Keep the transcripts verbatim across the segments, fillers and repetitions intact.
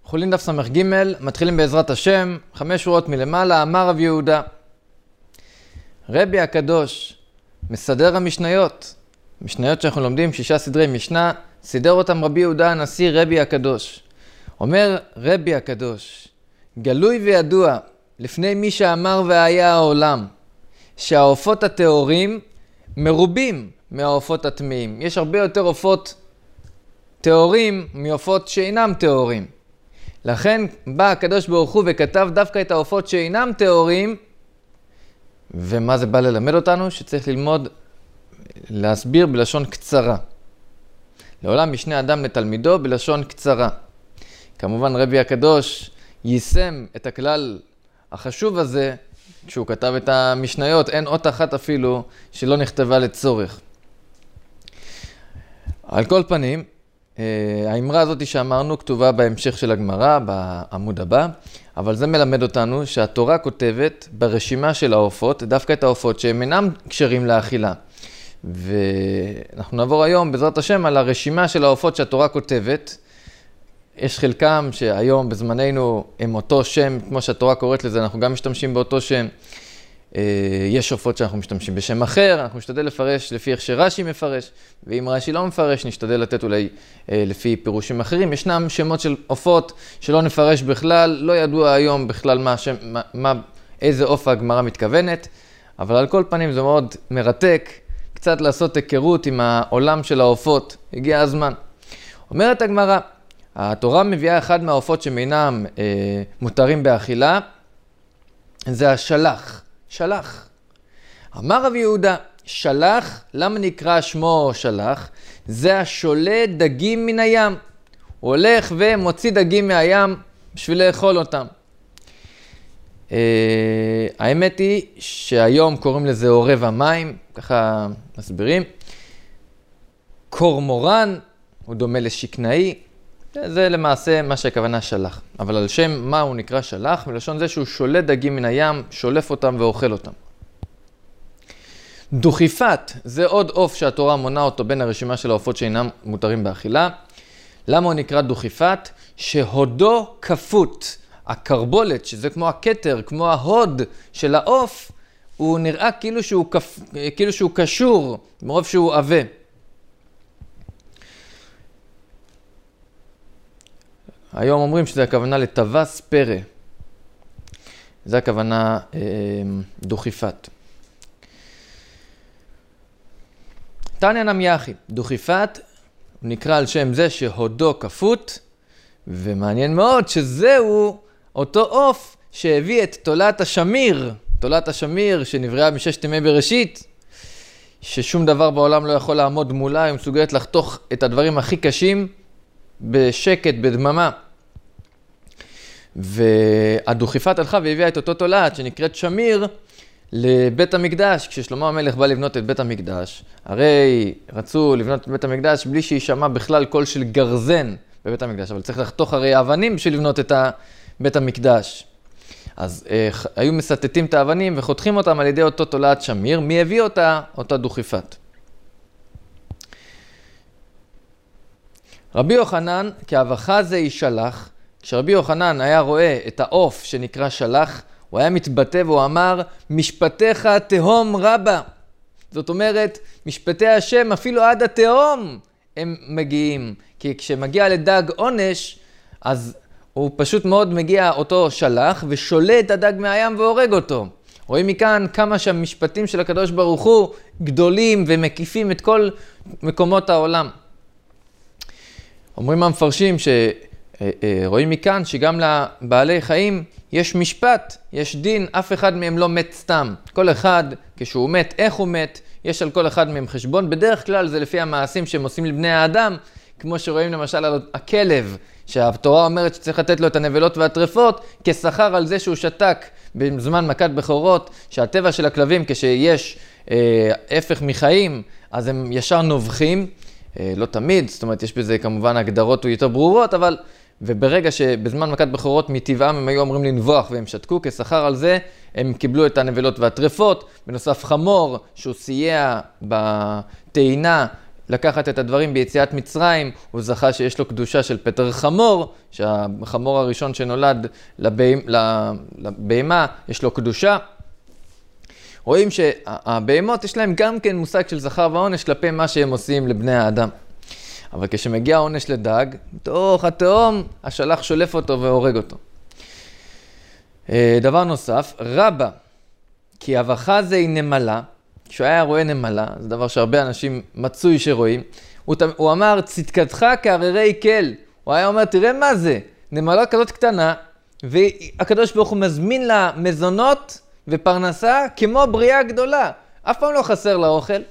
חולין דף סמך ג', מתחילים בעזרת השם, חמש שורות מלמעלה, אמר רב יהודה. רבי הקדוש, מסדר המשניות, משניות שאנחנו לומדים, שישה סדרי משנה, סידר אותם רבי יהודה הנשיא רבי הקדוש. אומר רבי הקדוש, גלוי וידוע לפני מי שאמר והיה העולם, שהעופות הטהורים מרובים מהעופות הטמאים. יש הרבה יותר עופות טהורים מעופות שאינם טהורים. לכן בא הקדוש ברוך הוא וכתב דווקא את העופות שאינם טהורים. ומה זה בא ללמד אותנו? שצריך ללמוד, להסביר בלשון קצרה. לעולם משנה אדם לתלמידו בלשון קצרה. כמובן רבי הקדוש יישם את הכלל החשוב הזה, כשהוא כתב את המשניות, אין אות אחת אפילו שלא נכתבה לצורך. על כל פנים, האמרה הזאת שאמרנו כתובה בהמשך של הגמרא, בעמוד הבא, אבל זה מלמד אותנו שהתורה כותבת ברשימה של העופות, דווקא את העופות שהם אינם קשרים לאכילה. ואנחנו נעבור היום בעזרת השם על הרשימה של העופות שהתורה כותבת. יש חלקם שהיום בזמננו הם אותו שם, כמו שהתורה קוראת לזה, אנחנו גם משתמשים באותו שם. יש עופות שאנחנו משתמשים בשם אחר, אנחנו נשתדל לפרש לפי איך שרש"י מפרש, ואם רש"י לא מפרש, נשתדל לתת אולי לפי פירושים אחרים. ישנם שמות של עופות שלא נפרש בכלל, לא ידוע היום בכלל מה השם, מה, מה, איזה עוף הגמרא מתכוונת, אבל על כל פנים זה מאוד מרתק, קצת לעשות היכרות עם העולם של העופות, הגיע הזמן. אומרת הגמרא, התורה מביאה אחד מהעופות שמינם אה, מותרים באכילה, זה השלח. שלח. אמר רב יהודה, שלח, למה נקרא שמו שלח? זה השולה דגים מן הים. הוא הולך ומוציא דגים מהים בשביל לאכול אותם. אה, האמת היא שהיום קוראים לזה עורב המים, ככה מסבירים. קורמורן, הוא דומה לשקנאי. זה למעשה מה שהכוונה שלח. אבל על שם מה הוא נקרא שלח? מלשון זה שהוא שולט דגים מן הים, שולף אותם ואוכל אותם. דוכיפת, זה עוד עוף שהתורה מונה אותו בין הרשימה של העופות שאינם מותרים באכילה. למה הוא נקרא דוכיפת? שהודו כפות. הקרבולת, שזה כמו הכתר, כמו ההוד של העוף, הוא נראה כאילו שהוא, כפ... כאילו שהוא קשור, מרוב שהוא עבה. היום אומרים שזה הכוונה לטווס פרא. זה הכוונה אה, דוכיפת. תניא נמי אחי, דוכיפת הוא נקרא על שם זה שהודו כפות, ומעניין מאוד שזהו אותו עוף שהביא את תולת השמיר, תולת השמיר שנבראה מששת ימי בראשית, ששום דבר בעולם לא יכול לעמוד מולה, היא מסוגלת לחתוך את הדברים הכי קשים, בשקט, בדממה. והדוכיפת הלכה והביאה את אותו תולעת שנקראת שמיר לבית המקדש. כששלמה המלך בא לבנות את בית המקדש, הרי רצו לבנות את בית המקדש בלי שישמע בכלל קול של גרזן בבית המקדש, אבל צריך לחתוך הרי אבנים בשביל לבנות את בית המקדש. אז אה, היו מסתתים את האבנים וחותכים אותם על ידי אותו תולעת שמיר. מי הביא אותה? אותה דוכיפת. רבי יוחנן, כאבחה זה ישלח, כשרבי יוחנן היה רואה את העוף שנקרא שלח, הוא היה מתבטא והוא אמר, משפטיך תהום רבה. זאת אומרת, משפטי השם אפילו עד התהום הם מגיעים. כי כשמגיע לדג עונש, אז הוא פשוט מאוד מגיע אותו שלח ושולט את הדג מהים והורג אותו. רואים מכאן כמה שהמשפטים של הקדוש ברוך הוא גדולים ומקיפים את כל מקומות העולם. אומרים המפרשים שרואים מכאן שגם לבעלי חיים יש משפט, יש דין, אף אחד מהם לא מת סתם. כל אחד, כשהוא מת, איך הוא מת, יש על כל אחד מהם חשבון. בדרך כלל זה לפי המעשים שהם עושים לבני האדם, כמו שרואים למשל על הכלב, שהתורה אומרת שצריך לתת לו את הנבלות והטרפות, כשכר על זה שהוא שתק בזמן מכת בכורות, שהטבע של הכלבים כשיש אה, הפך מחיים, אז הם ישר נובחים. לא תמיד, זאת אומרת, יש בזה כמובן הגדרות יותר ברורות, אבל, וברגע שבזמן מכת בכורות מטבעם הם היו אומרים לנבוח והם שתקו, כשכר על זה הם קיבלו את הנבלות והטרפות, בנוסף חמור שהוא סייע בטעינה, לקחת את הדברים ביציאת מצרים, הוא זכה שיש לו קדושה של פטר חמור, שהחמור הראשון שנולד לבהמה, יש לו קדושה. רואים שהבהמות יש להם גם כן מושג של זכר ועונש כלפי מה שהם עושים לבני האדם. אבל כשמגיע העונש לדג, תוך התהום, השלח שולף אותו והורג אותו. דבר נוסף, רבה, כי הבכה זה היא נמלה, כשהוא היה רואה נמלה, זה דבר שהרבה אנשים מצוי שרואים, הוא, הוא אמר, צדקתך כהררי כל. הוא היה אומר, תראה מה זה, נמלה כזאת קטנה, והקדוש ברוך הוא מזמין לה מזונות ופרנסה כמו בריאה גדולה. אף פעם לא חסר לה אוכל.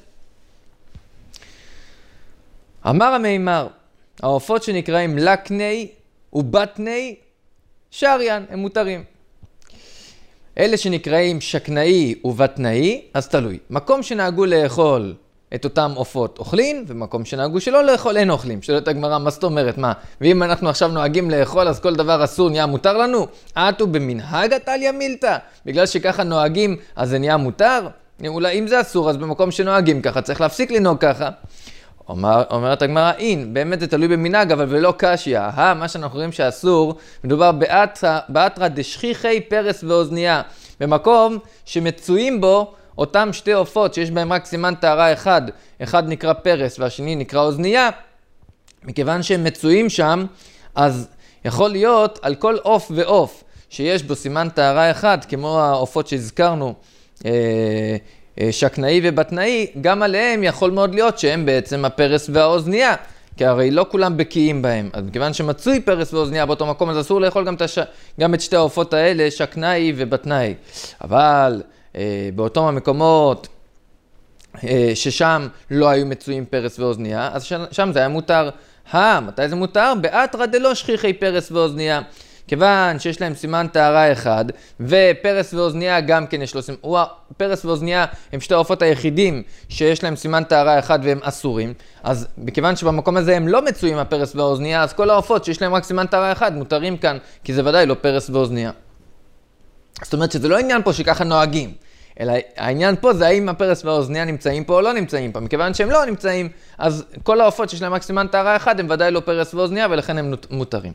אמר המימר, העופות שנקראים לקני ובטני, שריין, הם מותרים. אלה שנקראים שקנאי ובטנאי, אז תלוי. מקום שנהגו לאכול את אותם עופות אוכלים, ומקום שנהגו שלא לאכול אין אוכלים. שואלת הגמרא, מה זאת אומרת? מה? ואם אנחנו עכשיו נוהגים לאכול, אז כל דבר אסור נהיה מותר לנו? עטו במנהג עתליא מילתא? בגלל שככה נוהגים, אז זה נהיה מותר? אולי אם זה אסור, אז במקום שנוהגים ככה, צריך להפסיק לנהוג ככה. אומר, אומרת הגמרא, אין, באמת זה תלוי במנהג, אבל ולא קשיא. אה, מה שאנחנו רואים שאסור, מדובר באתרא דשכיחי פרס ואוזנייה, במקום שמצויים בו אותם שתי עופות שיש בהם רק סימן טהרה אחד, אחד נקרא פרס והשני נקרא אוזנייה, מכיוון שהם מצויים שם, אז יכול להיות על כל עוף ועוף שיש בו סימן טהרה אחד, כמו העופות שהזכרנו, אה, שקנאי ובטנאי, גם עליהם יכול מאוד להיות שהם בעצם הפרס והאוזנייה, כי הרי לא כולם בקיאים בהם. אז מכיוון שמצוי פרס ואוזנייה באותו מקום, אז אסור לאכול גם את, הש... גם את שתי העופות האלה, שקנאי ובטנאי. אבל אה, באותם המקומות אה, ששם לא היו מצויים פרס ואוזנייה, אז ש... שם זה היה מותר. אה, מתי זה מותר? באתרא דלא שכיחי פרס ואוזנייה. כיוון שיש להם סימן טהרה אחד, ופרס ואוזנייה גם כן יש לו סימן, פרס ואוזנייה הם שתי העופות היחידים שיש להם סימן טהרה אחד והם אסורים, אז מכיוון שבמקום הזה הם לא מצויים הפרס והאוזנייה, אז כל העופות שיש להם רק סימן טהרה אחד מותרים כאן, כי זה ודאי לא פרס ואוזנייה. זאת אומרת שזה לא עניין פה שככה נוהגים, אלא העניין פה זה האם הפרס והאוזנייה נמצאים פה או לא נמצאים פה. מכיוון שהם לא נמצאים, אז כל העופות שיש להם רק סימן טהרה אחד הם ודאי לא פרס ואוזנייה ולכן הם מותרים.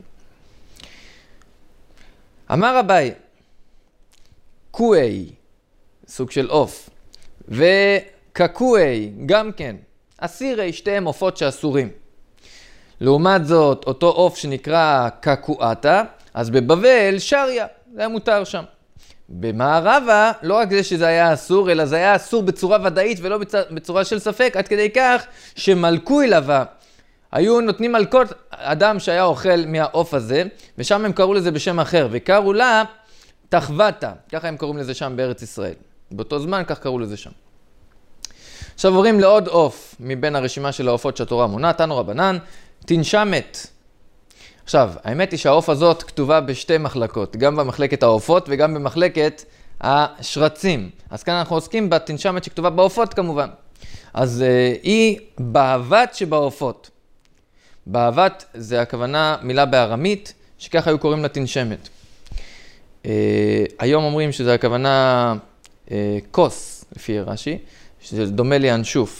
אמר אביי, קואי, סוג של עוף, וקקואי, גם כן, אסירי, שתיהם עופות שאסורים. לעומת זאת, אותו עוף שנקרא קקואטה, אז בבבל שריה, זה היה מותר שם. במערבה, לא רק זה שזה היה אסור, אלא זה היה אסור בצורה ודאית ולא בצורה של ספק, עד כדי כך שמלכוי לבה. היו נותנים מלכות אדם שהיה אוכל מהעוף הזה, ושם הם קראו לזה בשם אחר, וקראו לה תחוותה, ככה הם קוראים לזה שם בארץ ישראל. באותו זמן כך קראו לזה שם. עכשיו עוברים לעוד עוף מבין הרשימה של העופות שהתורה מונה, תנו רבנן, תנשמת. עכשיו, האמת היא שהעוף הזאת כתובה בשתי מחלקות, גם במחלקת העופות וגם במחלקת השרצים. אז כאן אנחנו עוסקים בתנשמת שכתובה בעופות כמובן. אז uh, היא באבת שבעופות. באבת זה הכוונה מילה בארמית, שככה היו קוראים לה תנשמת. Uh, היום אומרים שזה הכוונה uh, כוס, לפי רש"י, שזה דומה לאנשוף.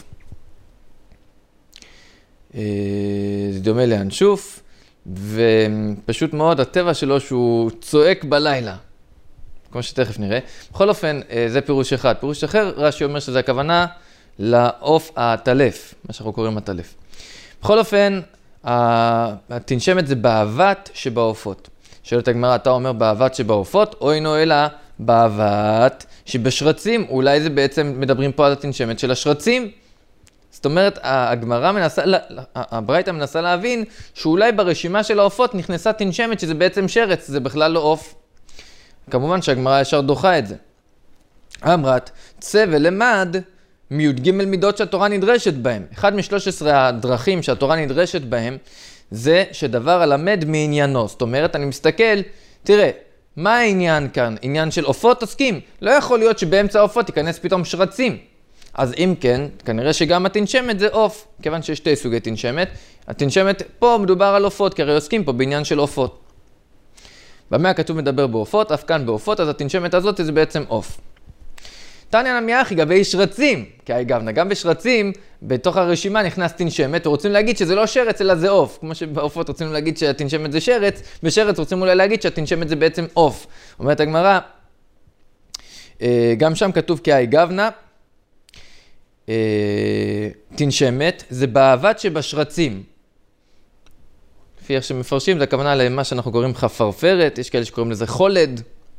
Uh, זה דומה לאנשוף, ופשוט מאוד הטבע שלו שהוא צועק בלילה, כמו שתכף נראה. בכל אופן, uh, זה פירוש אחד. פירוש אחר, רש"י אומר שזה הכוונה לעוף הטלף, מה שאנחנו קוראים הטלף. בכל אופן, התנשמת זה באבת שבעופות. שואלת הגמרא, אתה אומר באבת שבעופות, או אינו אלא באבת שבשרצים, אולי זה בעצם מדברים פה על התנשמת של השרצים. זאת אומרת, הגמרא מנסה, הברייתא מנסה להבין שאולי ברשימה של העופות נכנסה תנשמת שזה בעצם שרץ, זה בכלל לא עוף. כמובן שהגמרא ישר דוחה את זה. אמרת, צא ולמד מי"ג מידות שהתורה נדרשת בהם. אחד משלוש עשרה הדרכים שהתורה נדרשת בהם, זה שדבר הלמד מעניינו. זאת אומרת, אני מסתכל, תראה, מה העניין כאן? עניין של עופות עוסקים. לא יכול להיות שבאמצע העופות ייכנס פתאום שרצים. אז אם כן, כנראה שגם התנשמת זה עוף, כיוון שיש שתי סוגי תנשמת. התנשמת, פה מדובר על עופות, כי הרי עוסקים פה בעניין של עופות. במה הכתוב מדבר בעופות, אף כאן בעופות, אז התנשמת הזאת זה בעצם עוף. תניא נמי אחי גבי שרצים, כי גבנה, גם בשרצים, בתוך הרשימה נכנס תנשמת, ורוצים להגיד שזה לא שרץ, אלא זה עוף. כמו שבעופות רוצים להגיד שהתנשמת זה שרץ, בשרץ רוצים אולי להגיד שהתנשמת זה בעצם עוף. אומרת הגמרא, גם שם כתוב כי גבנה, תנשמת, זה באבד שבשרצים. לפי איך שמפרשים, זה הכוונה למה שאנחנו קוראים חפרפרת, יש כאלה שקוראים לזה חולד.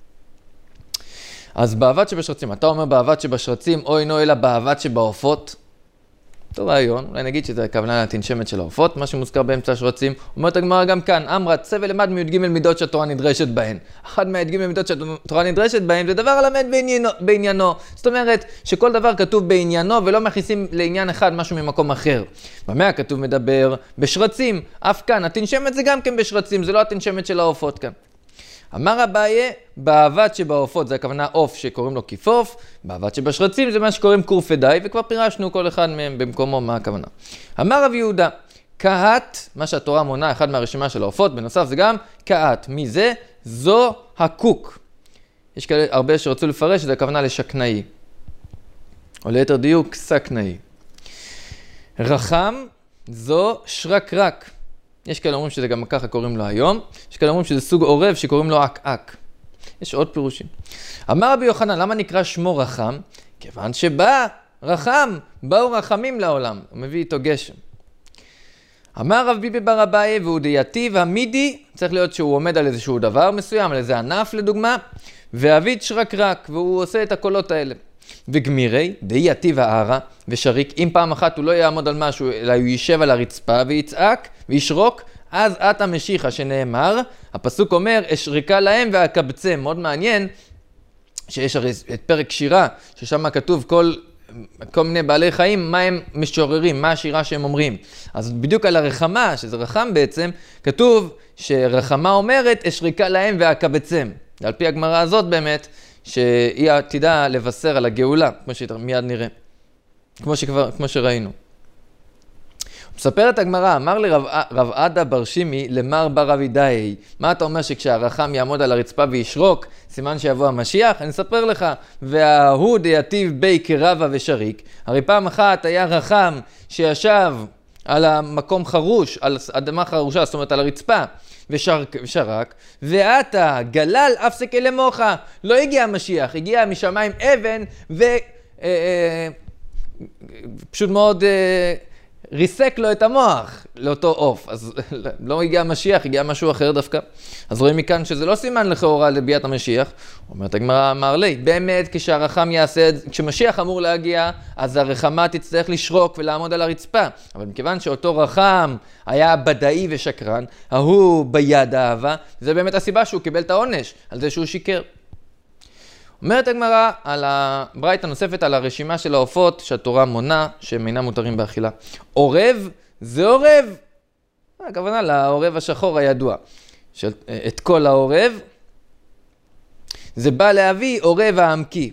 אז באבד שבשרצים, אתה אומר באבד שבשרצים, או אינו אלא באבד שבעופות. טוב רעיון, אולי נגיד שזה הכוונה לתנשמת של העופות, מה שמוזכר באמצע השרצים. אומרת הגמרא גם כאן, אמרה, צא ולמד מי"ג מידות שהתורה נדרשת בהן. אחד מהי"ג מידות שהתורה נדרשת בהן, זה דבר הלמד בעניינו, בעניינו. זאת אומרת שכל דבר כתוב בעניינו ולא מכניסים לעניין אחד משהו ממקום אחר. במה הכתוב מדבר? בשרצים. אף כאן, התנשמת זה גם כן בשרצים, זה לא התנשמת של העופות כאן. אמר אביי, באבד שבעופות, זה הכוונה עוף שקוראים לו כיפוף, באבד שבשרצים זה מה שקוראים קורפדאי, וכבר פירשנו כל אחד מהם במקומו מה הכוונה. אמר רב יהודה, קהת, מה שהתורה מונה, אחד מהרשימה של העופות, בנוסף זה גם קהת. מי זה? זו הקוק. יש כאלה הרבה שרצו לפרש, זה הכוונה לשקנאי, או ליתר דיוק, סקנאי. רחם, זו שרקרק. יש כאלה אומרים שזה גם ככה קוראים לו היום, יש כאלה אומרים שזה סוג עורב שקוראים לו עק-עק. יש עוד פירושים. אמר רבי יוחנן, למה נקרא שמו רחם? כיוון שבא רחם, באו רחמים לעולם, הוא מביא איתו גשם. אמר רב ביבי בר אביי, והוא דייטיב המידי, צריך להיות שהוא עומד על איזשהו דבר מסוים, על איזה ענף לדוגמה, ואביד שרקרק, והוא עושה את הקולות האלה. וגמירי, דייטיב הערה ושריק, אם פעם אחת הוא לא יעמוד על משהו, אלא הוא יישב על הרצפה ויצעק וישרוק, אז את המשיחה שנאמר, הפסוק אומר, אשריקה להם והקבצם. מאוד מעניין שיש הרי את פרק שירה, ששם כתוב כל, כל מיני בעלי חיים, מה הם משוררים, מה השירה שהם אומרים. אז בדיוק על הרחמה, שזה רחם בעצם, כתוב שרחמה אומרת, אשריקה להם והקבצם. על פי הגמרא הזאת באמת, שהיא עתידה לבשר על הגאולה, כמו שמיד נראה, כמו שכבר, כמו שראינו. מספרת הגמרא, אמר לי רב, רב עדה בר שימי למר בר אבידאי, מה אתה אומר שכשהרחם יעמוד על הרצפה וישרוק, סימן שיבוא המשיח? אני אספר לך, וההוא דייטיב בי כרבה ושריק, הרי פעם אחת היה רחם שישב על המקום חרוש, על אדמה חרושה, זאת אומרת על הרצפה, ושרק, ושרק, ואתה גלל אפסק אל מוחה, לא הגיע המשיח, הגיע משמיים אבן, ופשוט מאוד אה, ריסק לו את המוח לאותו עוף. אז לא הגיע המשיח, הגיע משהו אחר דווקא. אז רואים מכאן שזה לא סימן לכאורה לביאת המשיח. אומרת הגמרא, אמר לי, באמת כשהרחם יעשה, כשמשיח אמור להגיע, אז הרחמה תצטרך לשרוק ולעמוד על הרצפה. אבל מכיוון שאותו רחם היה בדאי ושקרן, ההוא ביד האהבה, זה באמת הסיבה שהוא קיבל את העונש על זה שהוא שיקר. אומרת הגמרא על הברייתא הנוספת על הרשימה של העופות שהתורה מונה שהם אינם מותרים באכילה. עורב זה עורב. הכוונה לעורב השחור הידוע. של, את כל העורב זה בא להביא עורב העמקי.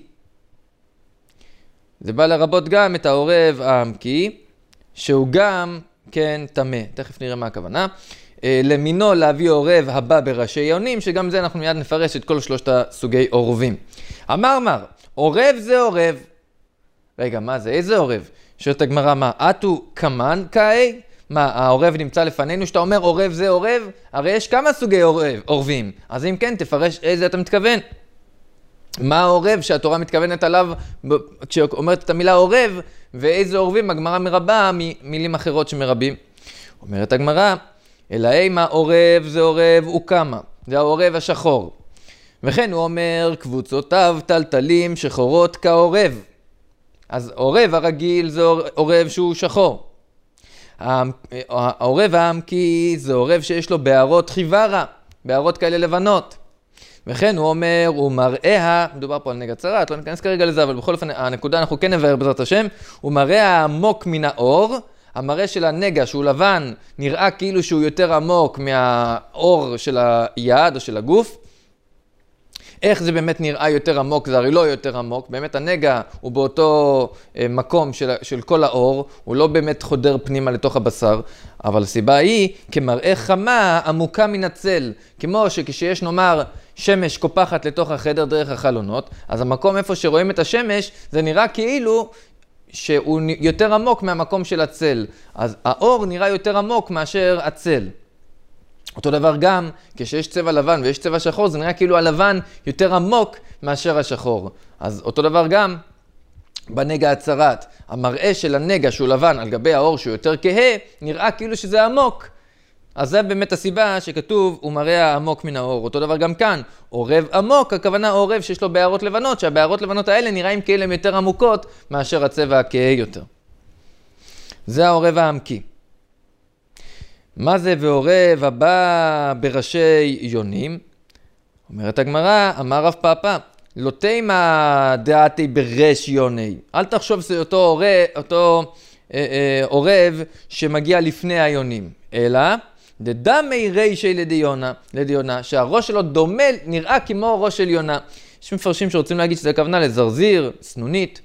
זה בא לרבות גם את העורב העמקי שהוא גם כן טמא. תכף נראה מה הכוונה. למינו להביא עורב הבא בראשי יונים, שגם זה אנחנו מיד נפרש את כל שלושת הסוגי עורבים. אמר מר, עורב זה עורב. רגע, מה זה? איזה עורב? שואלת הגמרא, מה? אתו כמן כאי? מה, העורב נמצא לפנינו שאתה אומר עורב זה עורב? הרי יש כמה סוגי עורב, עורבים. אז אם כן, תפרש איזה אתה מתכוון. מה העורב שהתורה מתכוונת עליו כשאומרת את המילה עורב, ואיזה עורבים הגמרא מרבה ממילים אחרות שמרבים. אומרת הגמרא, אלא אימה עורב זה עורב וכמה, זה העורב השחור. וכן הוא אומר, קבוצותיו טלטלים שחורות כעורב. אז עורב הרגיל זה עורב שהוא שחור. העורב העמקי זה עורב שיש לו בערות חיוורה, בערות כאלה לבנות. וכן הוא אומר, הוא מראה, מדובר פה על נגע צרת, לא ניכנס כרגע לזה, אבל בכל אופן הנקודה אנחנו כן נבהר בעזרת השם, הוא מראה העמוק מן האור, המראה של הנגע שהוא לבן נראה כאילו שהוא יותר עמוק מהאור של היד או של הגוף. איך זה באמת נראה יותר עמוק, זה הרי לא יותר עמוק, באמת הנגע הוא באותו מקום של, של כל האור, הוא לא באמת חודר פנימה לתוך הבשר, אבל הסיבה היא כמראה חמה עמוקה מן הצל, כמו שכשיש נאמר שמש קופחת לתוך החדר דרך החלונות, אז המקום איפה שרואים את השמש זה נראה כאילו שהוא יותר עמוק מהמקום של הצל, אז האור נראה יותר עמוק מאשר הצל. אותו דבר גם, כשיש צבע לבן ויש צבע שחור, זה נראה כאילו הלבן יותר עמוק מאשר השחור. אז אותו דבר גם בנגע הצרת. המראה של הנגע שהוא לבן על גבי האור שהוא יותר כהה, נראה כאילו שזה עמוק. אז זה באמת הסיבה שכתוב, הוא מראה עמוק מן האור. אותו דבר גם כאן, עורב עמוק, הכוונה עורב שיש לו בערות לבנות, שהבערות לבנות האלה נראים כאילו הן יותר עמוקות מאשר הצבע הכהה יותר. זה העורב העמקי. מה זה ועורב הבא בראשי יונים? אומרת הגמרא, אמר רב פאפא, לא תימא דעתי ברש יוני. אל תחשוב שזה אותו עורב, אותו אה, אה, עורב שמגיע לפני היונים, אלא דדמי רישי לדיונה, לדיונה, שהראש שלו דומה, נראה כמו ראש של יונה. יש מפרשים שרוצים להגיד שזה הכוונה לזרזיר, סנונית.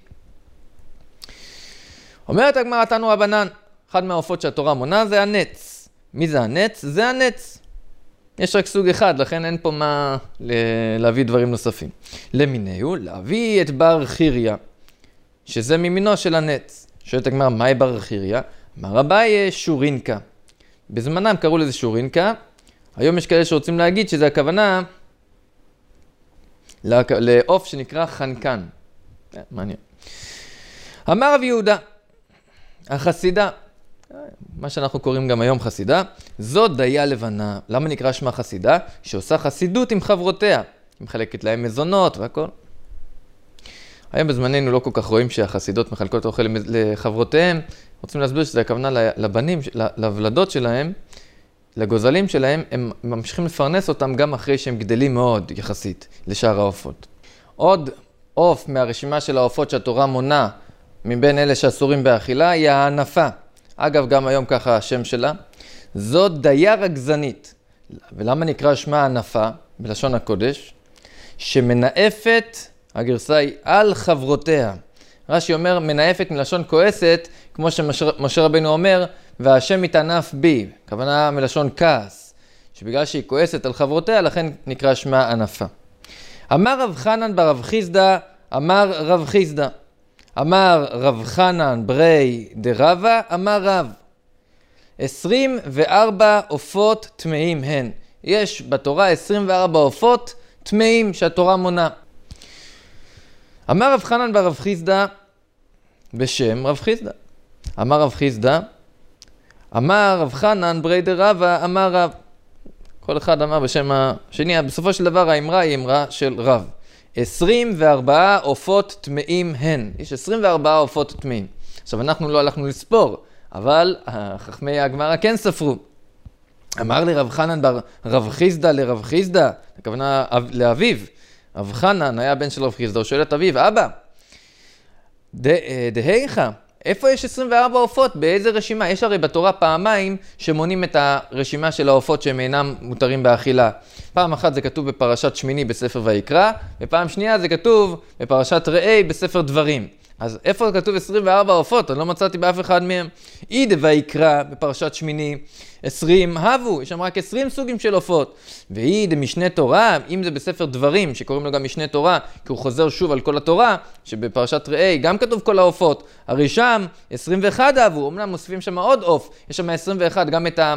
אומרת הגמרא תנו רבנן, אחד מהעופות שהתורה מונה זה הנץ. מי זה הנץ? זה הנץ. יש רק סוג אחד, לכן אין פה מה להביא דברים נוספים. למיניהו, להביא את בר חיריה, שזה ממינו של הנץ. שואלת הגמרא, מהי בר חיריה? אמר אביי שורינקה. בזמנם קראו לזה שורינקה, היום יש כאלה שרוצים להגיד שזה הכוונה לעוף שנקרא חנקן. מעניין. אמר רב יהודה, החסידה, מה שאנחנו קוראים גם היום חסידה, זו דיה לבנה. למה נקרא שמה חסידה? שעושה חסידות עם חברותיה, היא מחלקת להם מזונות והכל. היום בזמננו לא כל כך רואים שהחסידות מחלקות אוכל לחברותיהם, רוצים להסביר שזה הכוונה לבנים, לוולדות שלהם, לגוזלים שלהם, הם ממשיכים לפרנס אותם גם אחרי שהם גדלים מאוד יחסית לשאר העופות. עוד עוף מהרשימה של העופות שהתורה מונה מבין אלה שאסורים באכילה היא הענפה. אגב, גם היום ככה השם שלה. זו דיה רגזנית. ולמה נקרא שמה ענפה בלשון הקודש? שמנאפת, הגרסה היא על חברותיה. רש"י אומר, מנאפת מלשון כועסת, כמו שמשה רבנו אומר, והשם מתענף בי, כוונה מלשון כעס, שבגלל שהיא כועסת על חברותיה, לכן נקרא שמה ענפה. אמר רב חנן ברב חיסדא, אמר רב חיסדא, אמר רב חנן ברי דרבה, אמר רב, עשרים וארבע עופות טמאים הן. יש בתורה עשרים וארבע עופות טמאים שהתורה מונה. אמר רב חנן ברב חיסדא, בשם רב חיסדא. אמר רב חיסדא, אמר רב חנן ברי דרבה, אמר רב. כל אחד אמר בשם השני, בסופו של דבר האמרה היא אמרה של רב. עשרים וארבעה עופות טמאים הן. יש עשרים וארבעה עופות טמאים. עכשיו אנחנו לא הלכנו לספור, אבל חכמי הגמרא כן ספרו. אמר לי רב חנן בר רב חיסדא לרב חיסדא, הכוונה לאביו. רב חנן היה בן של רב חיסדא, הוא שואל את אביו, אבא, דהיכא, איפה יש עשרים וארבע עופות? באיזה רשימה? יש הרי בתורה פעמיים שמונים את הרשימה של העופות שהם אינם מותרים באכילה. פעם אחת זה כתוב בפרשת שמיני בספר ויקרא, ופעם שנייה זה כתוב בפרשת ראה בספר דברים. אז איפה כתוב עשרים וארבע עופות? אני לא מצאתי באף אחד מהם. איד ויקרא בפרשת שמיני, עשרים הבו, יש שם רק עשרים סוגים של עופות. ואיד משנה תורה, אם זה בספר דברים, שקוראים לו גם משנה תורה, כי הוא חוזר שוב על כל התורה, שבפרשת ראה גם כתוב כל העופות. הרי שם עשרים ואחד הבו, אמנם מוסיפים שם עוד עוף, יש שם עשרים ואחד גם את ה...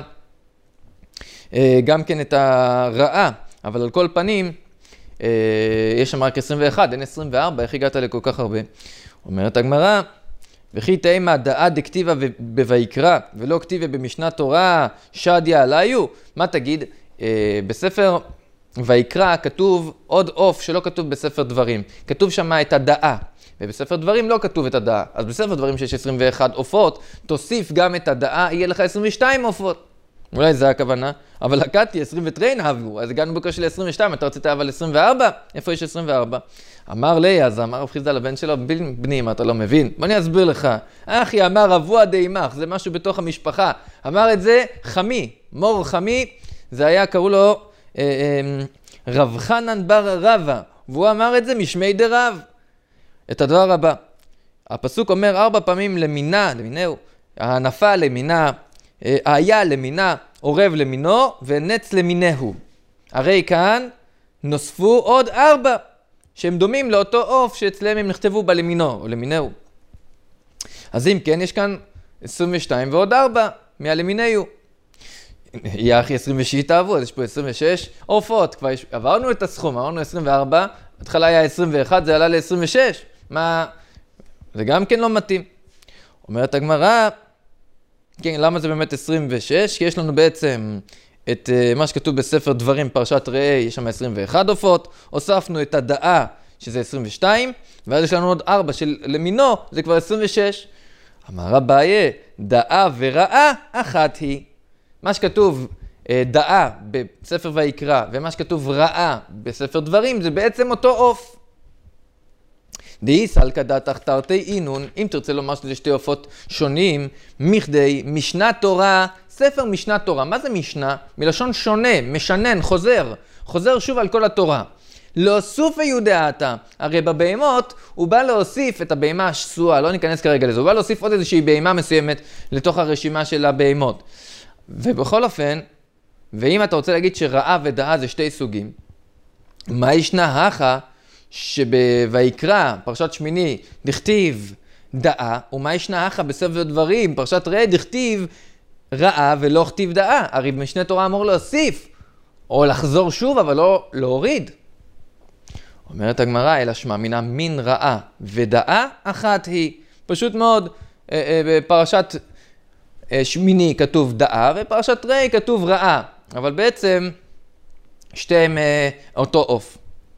גם כן את הרעה, אבל על כל פנים, יש שם רק עשרים ואחד, אין עשרים וארבע, איך הגעת לכל כך הרבה? אומרת הגמרא, וכי תימא דאה דכתיבה בויקרא ולא כתיבה במשנה תורה שדיה עליו, מה תגיד? אה, בספר ויקרא כתוב עוד עוף שלא כתוב בספר דברים, כתוב שם את הדאה, ובספר דברים לא כתוב את הדאה, אז בספר דברים שיש עשרים ואחד עופות, תוסיף גם את הדאה, יהיה לך עשרים ושתיים עופות. אולי זה הכוונה, אבל לקטתי עשרים וטריין אהבו, אז הגענו בקושי ל-עשרים ושתיים, אתה רצית אבל עשרים וארבע? איפה יש עשרים וארבע? אמר לי, אז אמר רב חיסדא לבן שלו, בני, מה אתה לא מבין? בוא אני אסביר לך. אחי אמר רבוע דיימך, זה משהו בתוך המשפחה. אמר את זה חמי, מור חמי, זה היה, קראו לו רב חנן בר רבא, והוא אמר את זה משמי דרב. את הדבר הבא, הפסוק אומר ארבע פעמים למינה, למינהו, הענפה למינה, היה למינה, עורב למינו, ונץ למינהו. הרי כאן נוספו עוד ארבע, שהם דומים לאותו עוף שאצלם הם נכתבו בלמינו, או למינהו. אז אם כן, יש כאן עשרים ושתיים ועוד ארבע, מהלמינהו. יהיה אחי עשרים ושש תאבו, אז יש פה עשרים ושש עופות. כבר יש, עברנו את הסכום, עברנו עשרים וארבע, התחלה היה עשרים ואחת, זה עלה ל-עשרים ושש. מה? זה גם כן לא מתאים. אומרת הגמרא, כן, למה זה באמת עשרים ושש? כי יש לנו בעצם את uh, מה שכתוב בספר דברים, פרשת ראה, יש שם עשרים ואחת עופות, הוספנו את הדעה, שזה עשרים ושתיים, ואז יש לנו עוד ארבע של למינו, זה כבר עשרים ושש. אמר אביי, דעה ורעה אחת היא. מה שכתוב uh, דעה בספר ויקרא, ומה שכתוב רעה בספר דברים, זה בעצם אותו עוף. דאי סלקא דתך תרתי אינון, אם תרצה לומר שזה שתי עופות שונים, מכדי משנה תורה, ספר משנה תורה. מה זה משנה? מלשון שונה, משנן, חוזר, חוזר שוב על כל התורה. להוסיף היודעתה, הרי בבהמות הוא בא להוסיף את הבהמה השסועה, לא ניכנס כרגע לזה, הוא בא להוסיף עוד איזושהי בהמה מסוימת לתוך הרשימה של הבהמות. ובכל אופן, ואם אתה רוצה להגיד שראה ודעה זה שתי סוגים, מה ישנה הכה? שבויקרא, פרשת שמיני, דכתיב דעה, ומה ישנה הכה בספר דברים, פרשת ראה, דכתיב רעה ולא כתיב דעה. הרי במשנה תורה אמור להוסיף, או לחזור שוב, אבל לא להוריד. אומרת הגמרא, אלא שמע מינה מין רעה ודעה אחת היא. פשוט מאוד, בפרשת שמיני כתוב דעה, ופרשת ראה כתוב רעה. אבל בעצם שתיהם אותו עוף.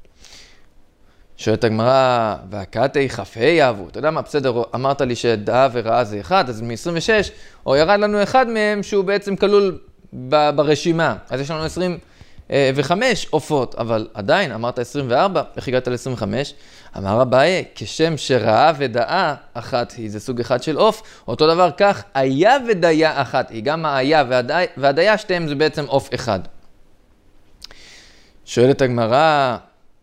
שואלת הגמרא, והקאתי חפה יאהבו. אתה יודע מה, בסדר, אמרת לי שדעה ורעה זה אחד, אז מ-עשרים ושש, או ירד לנו אחד מהם שהוא בעצם כלול ב- ברשימה. אז יש לנו עשרים וחמש עופות, אבל עדיין, אמרת עשרים וארבע, איך הגעת ל-עשרים וחמש? אמר אביי, כשם שראה ודעה אחת היא, זה סוג אחד של עוף, אותו דבר כך, היה ודיה אחת היא, גם היה והדיה שתיהם זה בעצם עוף אחד. שואלת הגמרא,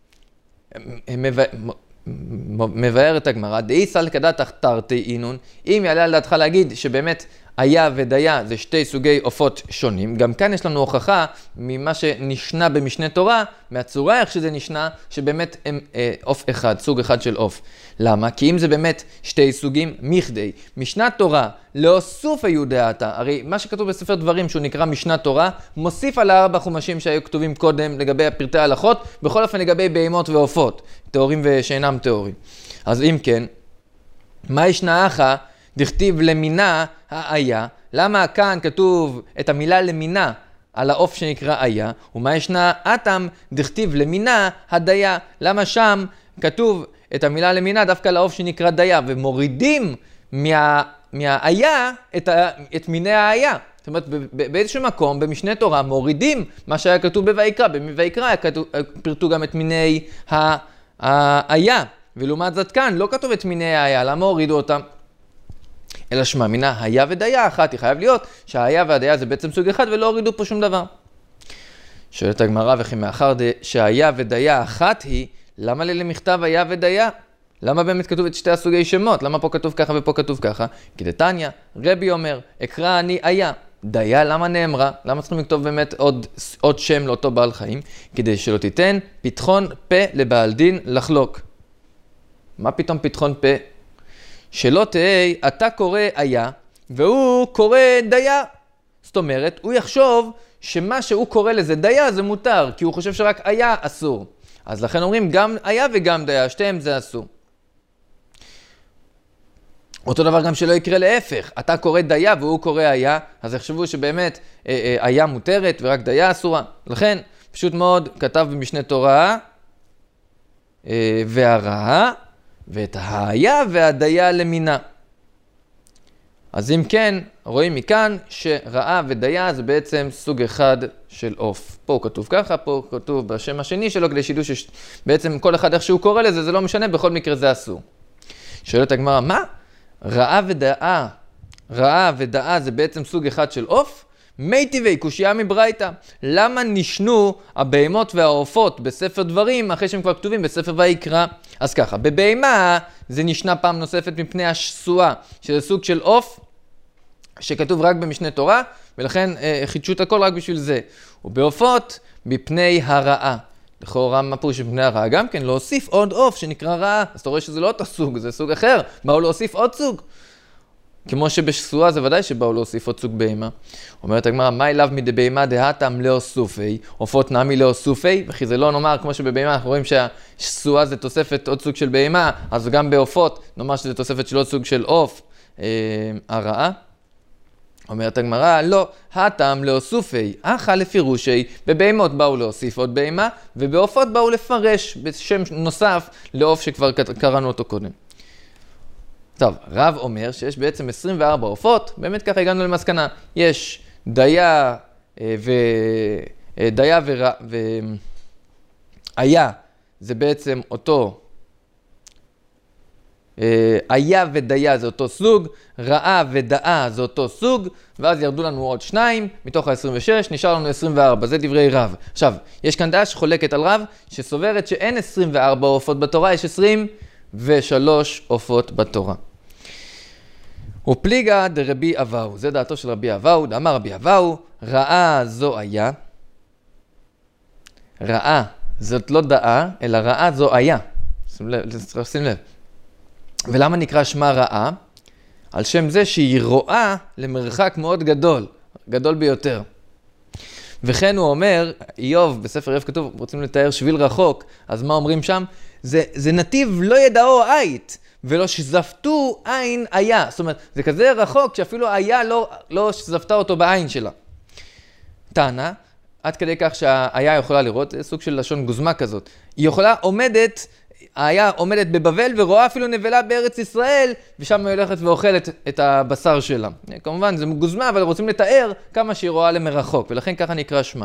מבאר את הגמרא, דאי סלקא דתך תרתי אינון, אם יעלה על דעתך להגיד שבאמת היה ודיה זה שתי סוגי עופות שונים, גם כאן יש לנו הוכחה ממה שנשנה במשנה תורה, מהצורה איך שזה נשנה, שבאמת הם אה, עוף אחד, סוג אחד של עוף. למה? כי אם זה באמת שתי סוגים, מכדי, משנת תורה, להוסיף היודעתה, הרי מה שכתוב בספר דברים שהוא נקרא משנת תורה, מוסיף על הארבע חומשים שהיו כתובים קודם לגבי פרטי ההלכות, בכל אופן לגבי בהמות ועופות, תיאורים ושאינם תיאורים. אז אם כן, מה ישנה הכה? דכתיב למינה היה, למה כאן כתוב את המילה למינה על העוף שנקרא היה, ומה ישנה אתם דכתיב למינה הדיה, למה שם כתוב את המילה למינה דווקא על העוף שנקרא דיה, ומורידים מה, מההיה את, ה, את מיני היה. זאת אומרת, באיזשהו מקום, במשנה תורה, מורידים מה שהיה כתוב בויקרא, בויקרא פרטו גם את מיני היה, ולעומת זאת כאן לא כתוב את מיני היה, למה הורידו אותם? אלא שמע מינה היה ודיה אחת, היא חייב להיות שההיה והדיה זה בעצם סוג אחד ולא הורידו פה שום דבר. שואלת הגמרא, וכי מאחר שהיה ודיה אחת היא, למה לי למכתב היה ודיה? למה באמת כתוב את שתי הסוגי שמות? למה פה כתוב ככה ופה כתוב ככה? כי דתניא, רבי אומר, אקרא אני היה. דיה למה נאמרה? למה צריכים לכתוב באמת עוד, עוד שם לאותו בעל חיים? כדי שלא תיתן פתחון פה לבעל דין לחלוק. מה פתאום פתחון פה? שלא תהי, אתה קורא היה, והוא קורא דיה. זאת אומרת, הוא יחשוב שמה שהוא קורא לזה דיה זה מותר, כי הוא חושב שרק היה אסור. אז לכן אומרים גם היה וגם דיה, שתיהם זה אסור. אותו דבר גם שלא יקרה להפך, אתה קורא דיה והוא קורא היה, אז יחשבו שבאמת אה, אה, היה מותרת ורק דיה אסורה. לכן, פשוט מאוד, כתב במשנה תורה, אה, והרעה, ואת היה והדיה למינה. אז אם כן, רואים מכאן שראה ודיה זה בעצם סוג אחד של עוף. פה כתוב ככה, פה כתוב בשם השני שלו, כדי שידעו שבעצם כל אחד איך שהוא קורא לזה, זה לא משנה, בכל מקרה זה אסור. שואלת הגמרא, מה? ראה ודעה, ראה ודעה זה בעצם סוג אחד של עוף? מי טבעי, קושייה מברייתא. למה נשנו הבהמות והעופות בספר דברים אחרי שהם כבר כתובים בספר ויקרא? אז ככה, בבהמה זה נשנה פעם נוספת מפני השסואה, שזה סוג של עוף שכתוב רק במשנה תורה, ולכן אה, חידשו את הכל רק בשביל זה. ובעופות מפני הרעה. לכאורה מה פירוש מפני הרעה? גם כן להוסיף עוד עוף שנקרא רעה. אז אתה רואה שזה לא אותו סוג, זה סוג אחר. באו להוסיף עוד סוג. כמו שבשסואה זה ודאי שבאו להוסיף עוד סוג בהמה. אומרת הגמרא, מה אליו מדי בהמה דהתם לאוסופי, עופות נמי לאוסופי, וכי זה לא נאמר כמו שבבהמה אנחנו רואים שהשסואה זה תוספת עוד סוג של בהמה, אז גם בעופות נאמר שזה תוספת של עוד סוג של עוף, אה, הרעה. אומרת הגמרא, לא, הטעם לאוסופי, אחא לפירושי, בבהמות באו להוסיף עוד בהמה, ובעופות באו לפרש בשם נוסף לעוף שכבר קראנו אותו קודם. טוב, רב אומר שיש בעצם עשרים וארבע עופות, באמת ככה הגענו למסקנה. יש דיה ו... דיה ור... והיה, זה בעצם אותו, היה ודיה זה אותו סוג, רעה ודאה זה אותו סוג, ואז ירדו לנו עוד שניים, מתוך ה-עשרים ושש, נשאר לנו עשרים וארבע, זה דברי רב. עכשיו, יש כאן דעה שחולקת על רב, שסוברת שאין עשרים וארבע עופות בתורה, יש עשרים ושלוש עופות בתורה. ופליגה דרבי אבאו, זה דעתו של רבי אבאו, דאמר רבי אבאו, רעה זו היה, רעה זאת לא דעה, אלא רעה זו היה. שים לב, שים לב. ולמה נקרא שמה רעה? על שם זה שהיא רואה למרחק מאוד גדול, גדול ביותר. וכן הוא אומר, איוב, בספר איוב כתוב, רוצים לתאר שביל רחוק, אז מה אומרים שם? זה, זה נתיב לא ידעו עית, ולא שזפתו עין היה. זאת אומרת, זה כזה רחוק שאפילו היה לא, לא שזפתה אותו בעין שלה. טענה, עד כדי כך שההיה יכולה לראות, זה סוג של לשון גוזמה כזאת. היא יכולה, עומדת, היה עומדת בבבל ורואה אפילו נבלה בארץ ישראל, ושם היא הולכת ואוכלת את הבשר שלה. כמובן, זה גוזמה, אבל רוצים לתאר כמה שהיא רואה למרחוק, ולכן ככה נקרא שמה.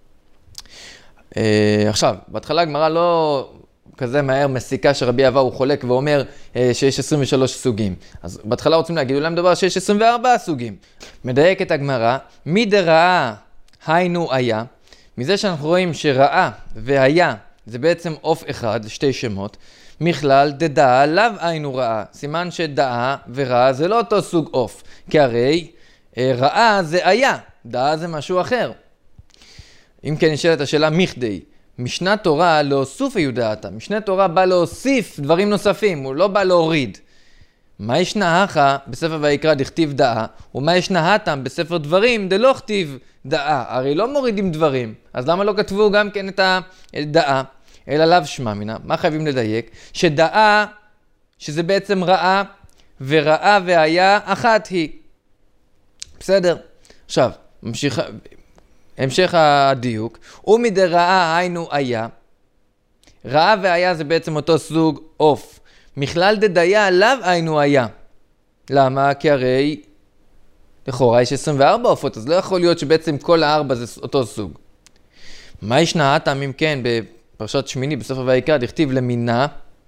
עכשיו, בהתחלה הגמרא לא כזה מהר מסיקה שרבי אבאו הוא חולק ואומר שיש עשרים ושלוש סוגים. אז בהתחלה רוצים להגיד, אולי מדבר שיש עשרים וארבע סוגים. מדייק את הגמרא, מי דרעה היינו היה, מזה שאנחנו רואים שראה והיה, זה בעצם עוף אחד, שתי שמות, מכלל דדעה לאו היינו רעה. סימן שדעה ורעה זה לא אותו סוג עוף, כי הרי רעה זה היה, דעה זה משהו אחר. אם כן נשאלת השאלה מכדי, משנה תורה להוסיף היודעתה, משנה תורה בא להוסיף דברים נוספים, הוא לא בא להוריד. מה ישנה הכה בספר ויקרא דכתיב דעה, ומה ישנה התם בספר דברים דלא כתיב דעה, הרי לא מורידים דברים, אז למה לא כתבו גם כן את הדעה, אלא לאו שמע מינה, מה חייבים לדייק? שדעה, שזה בעצם רעה, ורעה והיה אחת היא. בסדר, עכשיו, ממשיך, המשך הדיוק, ומדרעה היינו היה, רעה והיה זה בעצם אותו סוג עוף, מכלל דדיה לאו היינו היה. למה? כי הרי לכאורה יש עשרים וארבע עופות, אז לא יכול להיות שבעצם כל הארבע זה אותו סוג. מה ישנה הטעם אם כן בפרשת שמיני בספר ויקרא דכתיב למינה,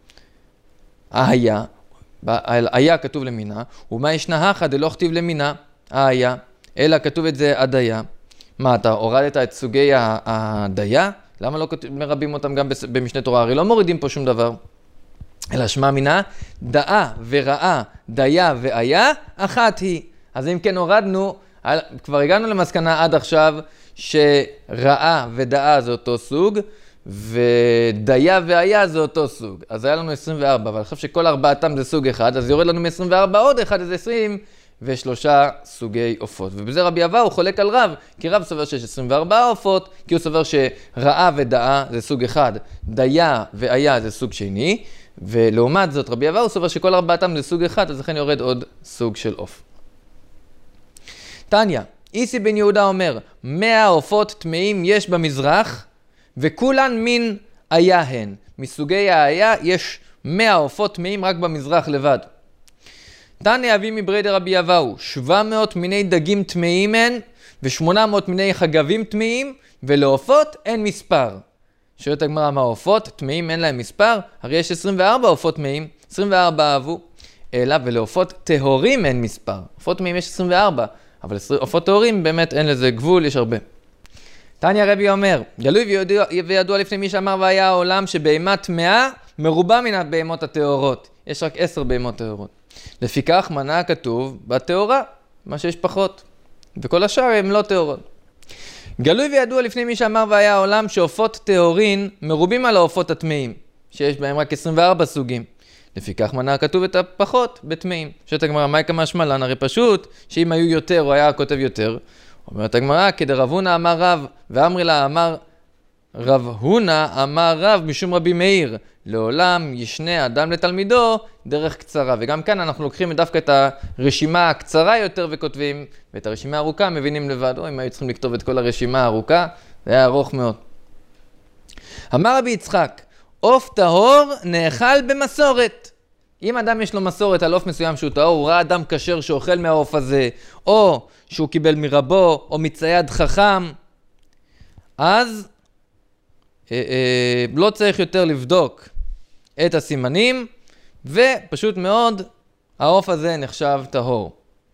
היה, היה כתוב למינה, ומה ישנה הכה דלא כתיב למינה, היה, אלא כתוב את זה הדיה. מה, אתה הורדת את סוגי הדיה? למה לא מרבים אותם גם במשנה תורה? הרי לא מורידים פה שום דבר. אלא שמע מינה, דעה ורעה, דיה והיה, אחת היא. אז אם כן הורדנו, כבר הגענו למסקנה עד עכשיו, שרעה ודעה זה אותו סוג, ודיה והיה זה אותו סוג. אז היה לנו עשרים וארבע, אבל אני חושב שכל ארבעתם זה סוג אחד, אז יורד לנו מ-עשרים וארבע עוד אחד, אז עשרים ושלושה סוגי עופות. ובזה רבי אבאו הוא חולק על רב, כי רב סובר שיש עשרים וארבע עופות, כי הוא סובר שרעה ודעה זה סוג אחד, דיה והיה זה סוג שני, ולעומת זאת רבי אבאו סובר שכל ארבעתם זה סוג אחד, אז לכן יורד עוד סוג של עוף. תניא, איסי בן יהודה אומר, מאה עופות טמאים יש במזרח, וכולן מין היה הן. מסוגי היה יש מאה עופות טמאים רק במזרח לבד. תניא אבי מברי דרבי אבאו, שבע מאות מיני דגים טמאים הן, ו-שמונה מאות מיני חגבים טמאים, ולעופות אין מספר. שואלת הגמרא, מה עופות טמאים אין להם מספר? הרי יש עשרים וארבע עופות טמאים, עשרים וארבע אהבו, אלא ולעופות טהורים אין מספר. עופות טמאים יש עשרים וארבע, אבל עופות טהורים באמת אין לזה גבול, יש הרבה. תניא רבי אומר, גלוי וידוע, וידוע לפני מי שאמר והיה העולם שבהמה טמאה מרובה מן הבהמות הטהורות. יש רק עשר בהמות טהורות. לפיכך מנה הכתוב בטהורה, מה שיש פחות. וכל השאר הם לא טהורות. גלוי וידוע לפני מי שאמר והיה העולם שעופות טהורין מרובים על העופות הטמאים, שיש בהם רק עשרים וארבע סוגים. לפיכך מנה הכתוב את הפחות בטמאים. שאת הגמרא, מה יקמה שמלן? הרי פשוט שאם היו יותר הוא היה כותב יותר. אומרת הגמרא, כדרב הונא אמר רב, ואמרי לה אמר רב הונא אמר רב משום רבי מאיר, לעולם ישנה אדם לתלמידו דרך קצרה. וגם כאן אנחנו לוקחים דווקא את הרשימה הקצרה יותר וכותבים, ואת הרשימה הארוכה מבינים לבד. או אם היו צריכים לכתוב את כל הרשימה הארוכה, זה היה ארוך מאוד. אמר רבי יצחק, עוף טהור נאכל במסורת. אם אדם יש לו מסורת על עוף מסוים שהוא טהור, הוא ראה אדם כשר שאוכל מהעוף הזה, או שהוא קיבל מרבו, או מצייד חכם, אז אה, אה, לא צריך יותר לבדוק את הסימנים, ופשוט מאוד העוף הזה נחשב טהור.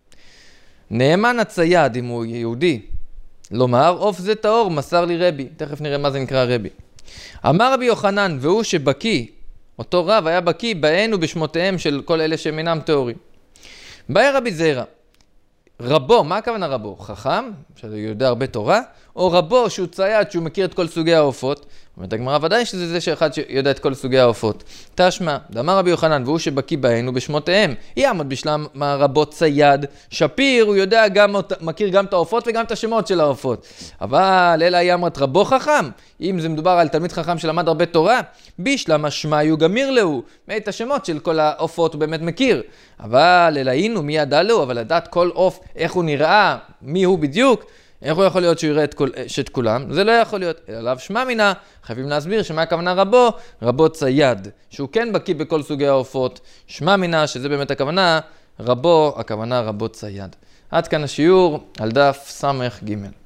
נאמן הצייד, אם הוא יהודי, לומר, עוף זה טהור, מסר לי רבי. תכף נראה מה זה נקרא רבי. אמר רבי יוחנן, והוא שבקי, אותו רב היה בקי בהן ובשמותיהם של כל אלה שהם אינם טהורים. באי רבי זירא, רבו, מה הכוונה רבו? חכם, שהוא יודע הרבה תורה, או רבו שהוא צייד, שהוא מכיר את כל סוגי העופות? אומרת הגמרא, ודאי שזה זה שאחד שיודע את כל סוגי העופות. תשמע, אמר רבי יוחנן, והוא שבקי בהן ובשמותיהם, יעמוד בשלם מה רבו צייד, שפיר, הוא יודע גם, מכיר גם את העופות וגם את השמות של העופות. אבל אלא יאמרת רבו חכם, אם זה מדובר על תלמיד חכם שלמד הרבה תורה, בשלם השמעיו גמיר לו, את השמות של כל העופות הוא באמת מכיר. אבל אלא אינו מי ידע לו, אבל לדעת כל עוף, איך הוא נראה, מי הוא בדיוק, איך הוא יכול להיות שהוא יראה את, כל, את כולם? זה לא יכול להיות. אלא עליו שמע מינה, חייבים להסביר שמה הכוונה רבו, רבו צייד, שהוא כן בקיא בכל סוגי העופות. שמע מינה, שזה באמת הכוונה, רבו, הכוונה רבו צייד. עד כאן השיעור על דף סמך ג'.